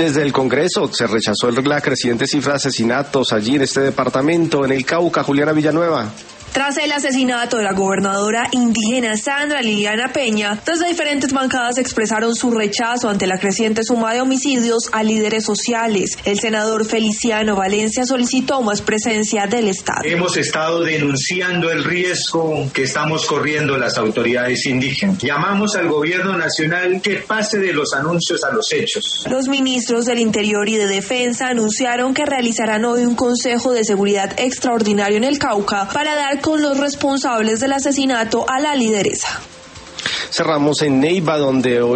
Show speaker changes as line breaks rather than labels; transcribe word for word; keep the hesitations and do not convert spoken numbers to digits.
Desde el Congreso se rechazó la creciente cifra de asesinatos allí en este departamento, en el Cauca. Juliana Villanueva.
Tras el asesinato de la gobernadora indígena Sandra Liliana Peña, desde diferentes bancadas expresaron su rechazo ante la creciente suma de homicidios a líderes sociales. El senador Feliciano Valencia solicitó más presencia del Estado.
Hemos estado denunciando el riesgo que estamos corriendo las autoridades indígenas. Llamamos al gobierno nacional que pase de los anuncios a los hechos.
Los ministros del Interior y de Defensa anunciaron que realizarán hoy un consejo de seguridad extraordinario en el Cauca para dar con los responsables del asesinato a la lideresa.
Cerramos en Neiva, donde hoy